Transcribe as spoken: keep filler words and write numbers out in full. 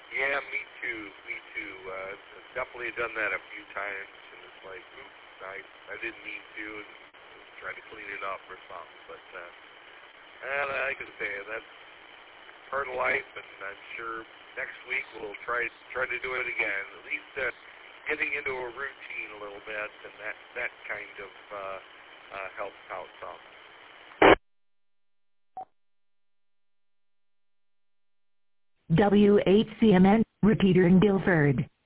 Yeah, me too. Me too. Uh, definitely done that a few times, and it's like, oops, I I didn't mean to, and try to clean it up or something. But uh, and like I say, that's part of life, and I'm sure next week we'll try try to do it again. At least uh, getting into a routine a little bit, and that that kind of uh, uh, helps out some. W H C M N, repeater in Guilford.